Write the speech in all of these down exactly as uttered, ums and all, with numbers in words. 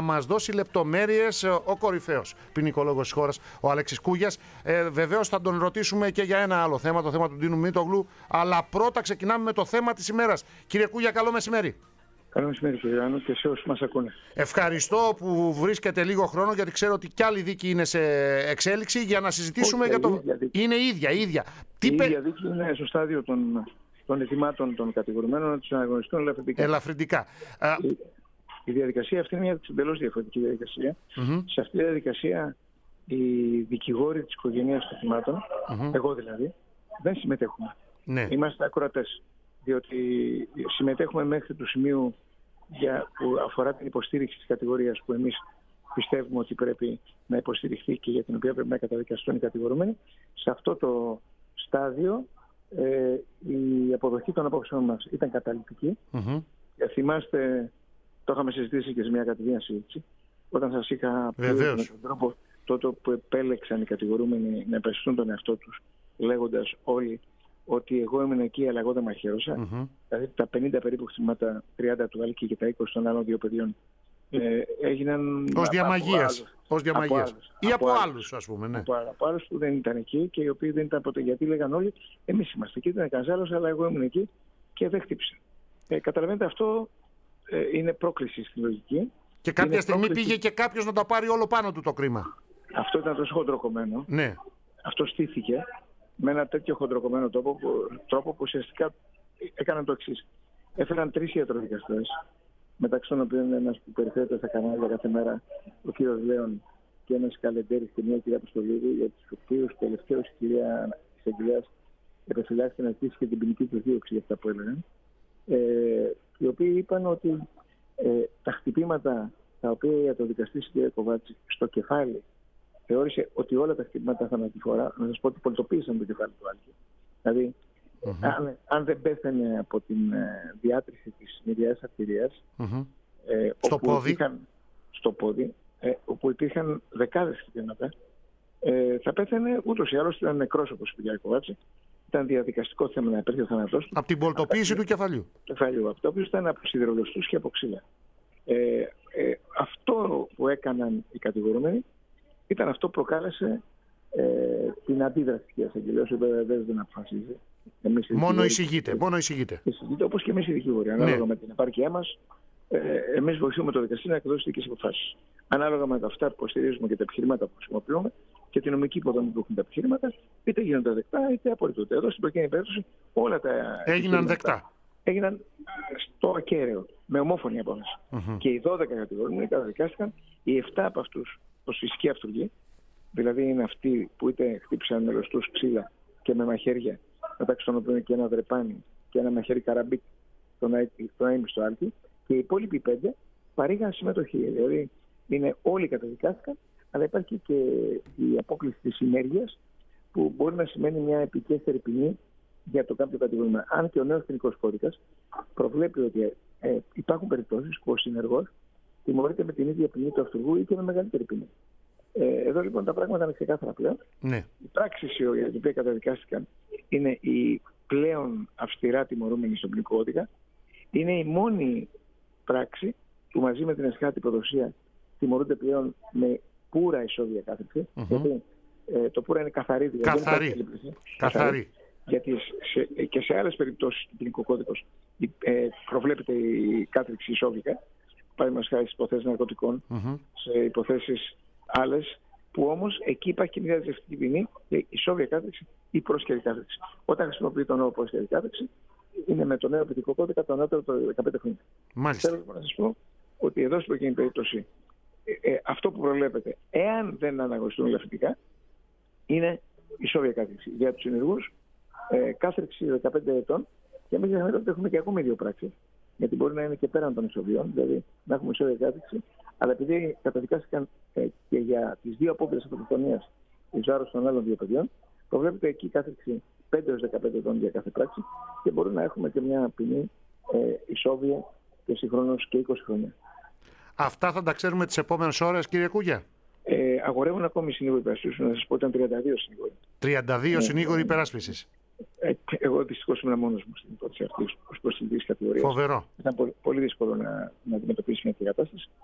μας δώσει λεπτομέρειες ο κορυφαίος ποινικολόγος της χώρας, ο Αλέξης Κούγιας. Ε, βεβαίως θα τον ρωτήσουμε και για ένα άλλο θέμα, το θέμα του Ντίνου Μήτογλου. Αλλά πρώτα ξεκινάμε με το θέμα της ημέρας. Κύριε Κούγια, καλό μεσημέρι. Καλό μεσημέρι, κύριε Άννο, και σε όσους μας ακούνε. Ευχαριστώ που βρίσκεται λίγο χρόνο, γιατί ξέρω ότι κι άλλη δίκη είναι σε εξέλιξη, για να συζητήσουμε Όχι, για το. Ίδια είναι ίδια, ίδια. Η ίδια δίκη είναι στο στάδιο των, των ετοιμάτων των κατηγορουμένων να τους αναγνωριστούν ελαφρυντικά. ελαφρυντικά. Η, η διαδικασία αυτή είναι μια εντελώς διαφορετική διαδικασία. Mm-hmm. Σε αυτή τη διαδικασία οι δικηγόροι της οικογένειας των θυμάτων, mm-hmm. εγώ δηλαδή, δεν συμμετέχουμε. Ναι. Είμαστε ακροατές. Διότι συμμετέχουμε μέχρι του σημείου για, που αφορά την υποστήριξη της κατηγορίας που εμείς πιστεύουμε ότι πρέπει να υποστηριχθεί και για την οποία πρέπει να καταδικαστούν οι κατηγορούμενοι. Σε αυτό το στάδιο ε, η αποδοχή των απόψεων μας ήταν καταληπτική. Mm-hmm. Θυμάστε, το είχαμε συζητήσει και σε μια κατηδία συζήτηση, όταν σας είχα πει με τον τρόπο τότε που επέλεξαν οι κατηγορούμενοι να επεστούν τον εαυτό τους, λέγοντας όλοι ότι εγώ ήμουν εκεί αλλά εγώ δεν μαχαίρωσα. Mm-hmm. Δηλαδή τα πενήντα περίπου χτυπήματα, τριάντα του Άλκη και τα είκοσι των άλλων δύο παιδιών ε, έγιναν ως διαμαγείας. Ως διαμαγείας. Ή από, από άλλους, ας πούμε. Ναι. Από, από άλλους που δεν ήταν εκεί και οι οποίοι δεν ήταν ποτέ. Γιατί λέγαν όλοι, εμείς είμαστε εκεί, δεν είναι κανένας άλλος, αλλά εγώ ήμουν εκεί και δεν χτύπησα. Ε, καταλαβαίνετε, αυτό ε, είναι πρόκληση στη λογική. Και κάποια είναι στιγμή πρόκληση... πήγε και κάποιος να το πάρει όλο πάνω του το κρίμα. Αυτό ήταν τόσο χοντροκομμένο. Ναι. Αυτό στήθηκε με ένα τέτοιο χοντροκομμένο τρόπο που, τρόπο που ουσιαστικά έκαναν το εξής. Έφεραν τρεις ιατροδικαστές, μεταξύ των οποίων ένας που περιφέρεται στα κανάλια κάθε μέρα, ο κύριος Λέων, και ένας Καλεντέρης και μια κυρία Αποστολίδη, για τους οποίους τελευταίως η κυρία εισαγγελέας επεφυλάχθηκε να ζητήσει και την ποινική του δίωξη για αυτά που έλεγαν. Ε, οι οποίοι είπαν ότι ε, τα χτυπήματα τα οποία η ιατροδικαστής η κυρία Κοβάτση στο κεφάλι θεώρησε ότι όλα τα χτυπήματα θανατηφόρα, να σας πω ότι πολιτοποίησαν το κεφάλι του Άλκη. Δηλαδή, mm-hmm. αν, αν δεν πέθανε από την ε, διάτρηση της μυριαίας αρτηρίας, mm-hmm. ε, στο, πόδι. Υπήρχαν, στο πόδι, ε, όπου υπήρχαν δεκάδες χτυπήματα, ε, θα πέθανε ούτως ή άλλως, ήταν νεκρός, όπως είπε η κυρία Κοβάτση. Ήταν διαδικαστικό θέμα να υπήρχε ο θάνατός του. Από την πολιτοποίηση του κεφαλιού. Κεφαλιού, από το οποίο ήταν από σιδηρολοστούς και από ξύλα. Ε, ε, αυτό που έκαναν οι κατηγορούμενοι ήταν αυτό που προκάλεσε ε, την αντίδραση της κυρίας Αγγελέως, η οποία βεβαίως δεν αποφασίζει. Εμείς μόνο εισηγείται, μόνο εισηγείται. Εισηγείται, όπως και εμείς οι δικηγόροι. Ανάλογα ναι. με την επάρκειά μας, ε, εμείς βοηθούμε το δικαστήριο να εκδώσει δικές αποφάσεις. Ανάλογα με αυτά που υποστηρίζουμε και τα επιχειρήματα που χρησιμοποιούμε και την νομική υποδομή που έχουν τα επιχειρήματα, είτε γίνονται δεκτά είτε απορριτούνται. Εδώ στην προκειμένη περίπτωση όλα τα. Έγιναν δεκτά. Έγιναν στο ακέραιο, με ομόφωνη απόφαση. Mm-hmm. Και οι δώδεκα κατηγορούμενοι καταδικάστηκαν, οι επτά από αυτούς ως φυσική αυτούργοι, δηλαδή είναι αυτοί που είτε χτύπησαν με λωστούς ξύλα και με μαχαίρια, μεταξύ των οποίων και ένα δρεπάνι και ένα μαχαίρι καραμπίκ, το αίμιστο Άλκη, και οι υπόλοιποι πέντε παρήγαν συμμετοχή. Δηλαδή είναι όλοι καταδικάστηκαν, αλλά υπάρχει και η απόκληση της συνέργειας, που μπορεί να σημαίνει μια επικέστερη ποινή για το κάποιο κατηγορούμενο. Αν και ο νέος ποινικός κώδικας προβλέπει ότι ε, υπάρχουν περιπτώσεις που ο συνεργός τιμωρείται με την ίδια ποινή του αυτούργου ή και με μεγαλύτερη ποινή. Ε, εδώ λοιπόν τα πράγματα είναι ξεκάθαρα πλέον. Ναι. Οι πράξεις για τις οποίες καταδικάστηκαν είναι οι πλέον αυστηρά τιμωρούμενοι στον ποινικό κώδικα. Είναι η μόνη πράξη που μαζί με την εσχάτη υποδοσία τιμωρούνται πλέον με πούρα ισόβια κάθριξη. Mm-hmm. Γιατί ε, το πούρα είναι καθαρή. Δηλαδή καθαρή. Δεν καθαρή. καθαρή. Γιατί σε, και σε άλλες περιπτώσεις του ποινικού κώδικος ε, προβλέπεται η κάθριξη ισόβικα. Παραδείγματος χάρη στις υποθέσεις ναρκωτικών, mm-hmm. σε υποθέσεις άλλες, που όμως εκεί υπάρχει και μια δεσμευτική ποινή, ισόβια κάθριξη ή πρόσκαιρη κάθριξη. Όταν χρησιμοποιεί τον όρο πρόσκαιρη κάθριξη, είναι με το νέο ποινικό κώδικα το ανώτερο το δεκαπέντε χρόνια. Μάλιστα. Θέλω να σας πω ότι εδώ στην προκειμένη περίπτωση ε, ε, αυτό που προβλέπεται, εάν δεν αναγνωριστούν ελαφρυντικά, είναι ισόβια κάθριξη. Για τους ενεργούς, ε, κάθριξη δεκαπέντε ετών, και μην ξεχνάτε ότι έχουμε και ακόμη δύο πράξεις. Γιατί μπορεί να είναι και πέραν των ισοβιών, δηλαδή να έχουμε ισόβια κάθριξη, αλλά επειδή καταδικάστηκαν ε, και για τις δύο απόπειρες αυτοκτονίας εις βάρος των άλλων δύο παιδιών, προβλέπεται εκεί κάθριξη πέντε έως δεκαπέντε ετών για κάθε πράξη και μπορεί να έχουμε και μια ποινή ε, ισόβια και συγχρόνως και είκοσι χρόνια. Αυτά θα τα ξέρουμε τις επόμενες ώρες, κύριε Κούγια. Ε, αγορεύουν ακόμη συνήγοροι υπεράσπισης, να σας πω ήταν τριάντα δύο συνήγοροι. τριάντα δύο συνήγοροι υπεράσπισης. Ε, εγώ δυστυχώς ήμουν μόνος μου στην υπόθεση αυτή ως προσθετικής κατηγορίας. Φοβερό. Ήταν πολύ, πολύ δύσκολο να, να αντιμετωπίσει μια τέτοια κατάσταση.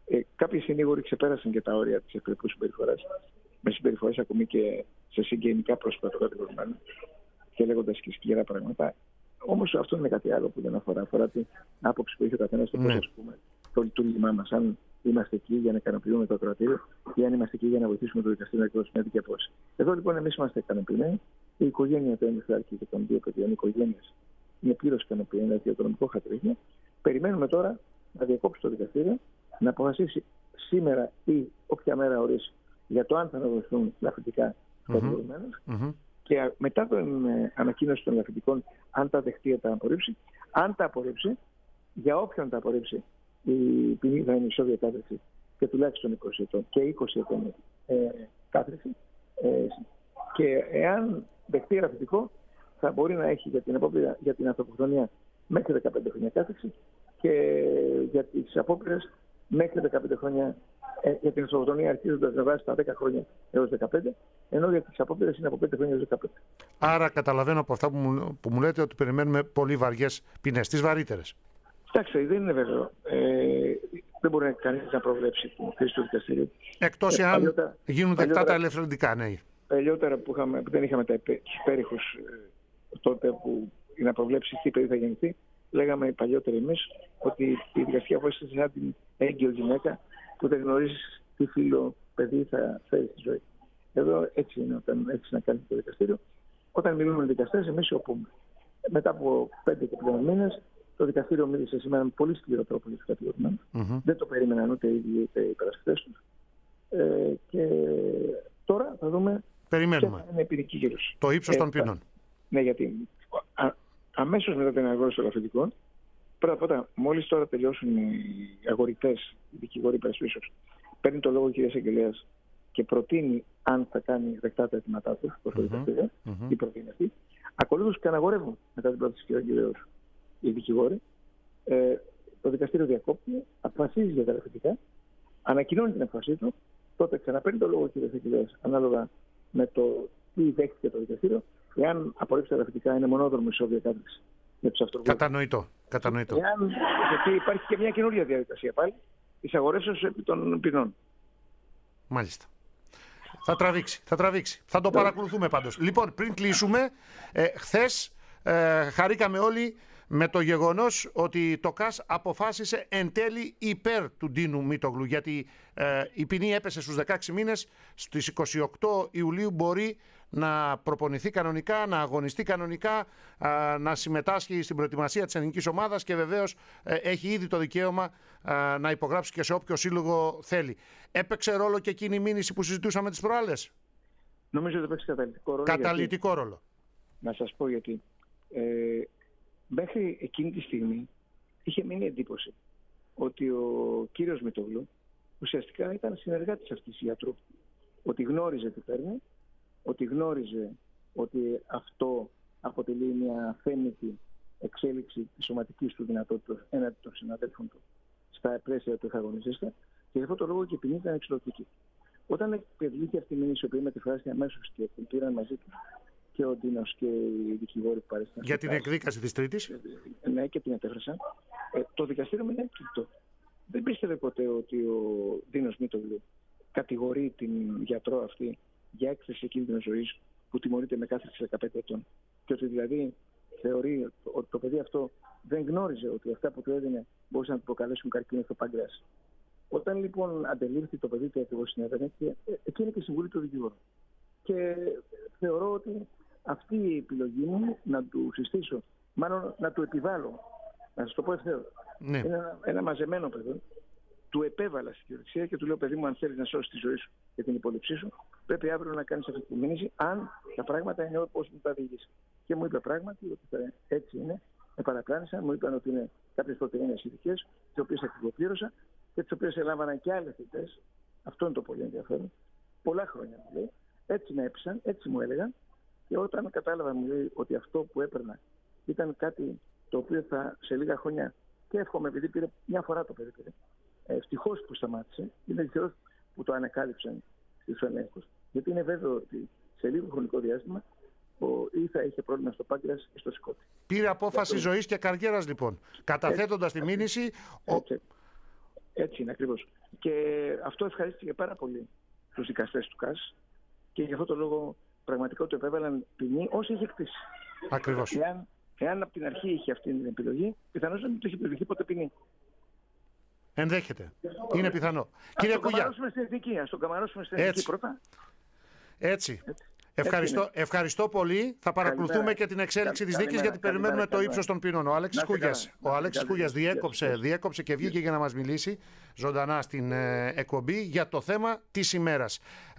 Ε, κάποιοι συνήγοροι ξεπέρασαν και τα όρια της εχθρικής συμπεριφοράς, με συμπεριφορές ακόμη και σε συγγενικά πρόσωπα των κατηγορουμένων και λέγοντας και σκληρά πράγματα. Όμως αυτό είναι κάτι άλλο που δεν αφορά. Αφορά την άποψη που έχει ο καθένας στο πώς, ας πούμε, το λειτουργήμά μας. Αν είμαστε εκεί για να ικανοποιούμε το ακροατήριο ή αν είμαστε εκεί για να βοηθήσουμε το δικαστήριο να εκδώσει μια δική απόφαση. Εδώ λοιπόν εμείς είμαστε ικανοποιημένοι. Η οικογένεια του Εμιθράκη και των δύο παιδιών οικογένειας είναι πλήρως ικανοποιημένη για το οικονομικό χαρακτήρισμα. Περιμένουμε τώρα να διακόψει το δικαστήριο, να αποφασίσει σήμερα ή όποια μέρα ορίσει για το αν θα αναδοθούν ελαφρυντικά στους κατηγορουμένους. Mm-hmm. Και μετά την ανακοίνωση των ελαφρυντικών, αν τα δεχτεί ή τα απορρίψει, αν τα απορρίψει, για όποιον τα απορρίψει, η ποινή θα είναι ισόβια κάθριξη και τουλάχιστον είκοσι ετών και είκοσι ετών ε, κάθριξη. Ε, και εάν δεχτεί ελαφρυντικό, θα μπορεί να έχει για την, απόπειρα, για την ανθρωποκτονία μέχρι δεκαπέντε χρόνια κάθριξη και για τις απόπειρες μέχρι δεκαπέντε χρόνια. Ε, για την ανθρωποκτονία αρχίζοντας να βάζει στα δέκα χρόνια έως δεκαπέντε, ενώ για τις απόπειρες είναι από πέντε χρόνια έως δεκαπέντε. Άρα καταλαβαίνω από αυτά που μου, που μου λέτε ότι περιμένουμε πολύ βαριές ποινές, τις βαρύτερες. Κοιτάξτε, δεν είναι βέβαιο. Ε, δεν μπορεί κανείς να προβλέψει την θέση του δικαστηρίου. Εκτός εάν παλιότερα, γίνουν δεκτά τα ελευθερικά, ναι. Παλιότερα που, είχαμε, που δεν είχαμε τα, τους πέριχους ε, τότε που να προβλέψει τι παιδί θα γεννηθεί, λέγαμε παλιότερα εμείς ότι η δικαστική απόφαση είναι σαν την έγκυο γυναίκα που δεν γνωρίζει τι φίλο παιδί θα φέρει στη ζωή. Εδώ έτσι είναι όταν έχει να κάνει το δικαστήριο. Όταν μιλούμε με δικαστές, εμείς σιωπούμε. Μετά από πέντε και πλέον μήνες, το δικαστήριο μίλησε σήμερα με πολύ σκληρό τρόπο για τους κατηγορουμένους. Mm-hmm. Δεν το περίμεναν ούτε οι ίδιοι ούτε οι υπερασπιστές τους. Ε, και τώρα θα δούμε. Περιμένουμε. Ποια είναι η ποινική κύρωση. Το ύψος ε, των ποινών. Ναι, γιατί α, αμέσως μετά την αναγνώριση των ελαφρυντικών, πρώτα απ' όλα, μόλις τώρα τελειώσουν οι αγορητές, οι δικηγόροι υπερασπίσεως, παίρνει το λόγο ο κ. Εισαγγελέας και προτείνει αν θα κάνει δεκτά τα αιτήματά του προς το δικαστήριο, mm-hmm. ή προτείνει αυτή. Ακολούθως και αναγορεύουν μετά την πρόταση του κ. οι δικηγόροι. Ε, το δικαστήριο διακόπτει, αποφασίζει για τα ελαφρυντικά, ανακοινώνει την αποφασή του, τότε ξαναπαίρνει το λόγο ο κ. Εισαγγελέας ανάλογα με το τι δέχτηκε το δικαστήριο. Εάν απορρίψει τα ελαφρυντικά, είναι μονόδρομη ισόβια κάθριξη για τους αυτοργούς. Κατανοητό. Κατανοητό. Εάν, γιατί υπάρχει και μια καινούργια διαδικασία πάλι, της αγορεύσεως επί των ποινών. Μάλιστα. Θα τραβήξει, θα τραβήξει. Θα το παρακολουθούμε πάντως. Λοιπόν, πριν κλείσουμε, ε, χθες ε, χαρήκαμε όλοι με το γεγονός ότι το ΚΑΣ αποφάσισε εν τέλει υπέρ του Ντίνου Μήτογλου, γιατί ε, η ποινή έπεσε στους δεκαέξι μήνες, στις είκοσι οκτώ Ιουλίου μπορεί να προπονηθεί κανονικά, να αγωνιστεί κανονικά, ε, να συμμετάσχει στην προετοιμασία της ελληνικής ομάδας και βεβαίως ε, έχει ήδη το δικαίωμα ε, να υπογράψει και σε όποιο σύλλογο θέλει. Έπαιξε ρόλο και εκείνη η μήνυση που συζητούσαμε τις προάλλες? Νομίζω ότι έπαιξε καταλυτικό ρόλο. Καταλυτικό γιατί... ρόλο. Να σας πω γιατί. Ε, μέχρι εκείνη τη στιγμή είχε μείνει εντύπωση ότι ο κύριος Μητογλου ουσιαστικά ήταν συνεργάτης αυτής της ιατρού. Ότι γνώριζε τι παίρνει, ότι γνώριζε ότι αυτό αποτελεί μια θέμητη εξέλιξη της σωματικής του δυνατότητας έναντι των συναδέλφων του στα πλαίσια του εχαγωνιστή και γι' αυτό το λόγο και η ποινή ήταν εξαιρετική. Όταν επιβλήθηκε αυτή η μήνυση, η οποία μετεφράστηκε αμέσως και την πήραν μαζί του και ο Ντίνος και οι δικηγόροι που παρέστηκαν. Για την εκδίκαση της Τρίτης. Ναι, και την μετέφρασαν. Ε, το δικαστήριο είναι έκπληκτο. Δεν πίστευε ποτέ ότι ο Ντίνος Μήτογλου κατηγορεί την γιατρό αυτή για έκθεση κίνδυνο ζωής που τιμωρείται με κάθριξη δεκαπέντε ετών. Και ότι δηλαδή θεωρεί ότι το παιδί αυτό δεν γνώριζε ότι αυτά που του έδινε μπορούσαν να του προκαλέσουν καρκίνο στο πάγκρεας. Όταν λοιπόν αντελήφθη το παιδί τι ακριβώς συνέβαινε, εκεί είναι και η συμβουλή του δικηγόρου. Και θεωρώ ότι αυτή η επιλογή μου να του συστήσω, μάλλον να του επιβάλλω, να σας το πω ευθέως, ναι. Είναι ένα, ένα μαζεμένο παιδί, του επέβαλα στην κυριολεξία και του λέω: παιδί μου, αν θέλεις να σώσεις τη ζωή σου και την υπόλοιψή σου, πρέπει αύριο να κάνεις αυτή τη μήνυση, αν τα πράγματα είναι όπως μου τα διηγείς. Και μου είπε πράγματι ότι έτσι είναι. Με παραπλάνησαν, μου είπαν ότι είναι κάποιες πρωτεΐνες ειδικές, τις οποίες ακριβοπλήρωσα και τις οποίες ελάμβαναν και άλλες θητές. Αυτό είναι το πολύ ενδιαφέρον. Πολλά χρόνια μου λέει. Έτσι με έπεισαν, έτσι μου έλεγαν. Και όταν κατάλαβα, μου λέει, ότι αυτό που έπαιρνα ήταν κάτι το οποίο θα σε λίγα χρόνια, και εύχομαι, επειδή πήρε μια φορά το παιδί, πήρε. Ευτυχώς που σταμάτησε, είναι ευτυχώς που το ανακάλυψαν στους ελέγχους, γιατί είναι βέβαιο ότι σε λίγο χρονικό διάστημα ο, ή θα είχε πρόβλημα στο πάγκρεας ή στο σηκώτη. Πήρε απόφαση ζωής και καριέρας λοιπόν, καταθέτοντας τη μήνυση. Έτσι, έτσι είναι ακριβώς. Και αυτό ευχαρίστηκε πάρα πολύ τους δικαστές του ΚΑΣ και γι' αυτό το λόγο πραγματικά του επέβαλαν ποινή όσο είχε κτίσει. Ακριβώς. Εάν, εάν από την αρχή είχε αυτή την επιλογή, πιθανώς δεν του είχε επιβληθεί ποτέ ποινή. Ενδέχεται. Είναι πιθανό. Ας Κύριε το Κούγια. καμαρώσουμε στην εθνική. Ας το καμαρώσουμε στην εθνική πρώτα. Έτσι. Ευχαριστώ, ευχαριστώ πολύ. Θα παρακολουθούμε Καλημέρα. και την εξέλιξη της Καλημέρα, δίκης γιατί καλημέρα, περιμένουμε το καλημέρα. ύψος των ποινών. Ο Αλέξης Να είστε Κούγιας, καλά. ο Να Αλέξης είστε Κούγιας καλά. διέκοψε, διέκοψε και βγήκε για να μας μιλήσει ζωντανά στην ε, εκπομπή για το θέμα της ημέρας.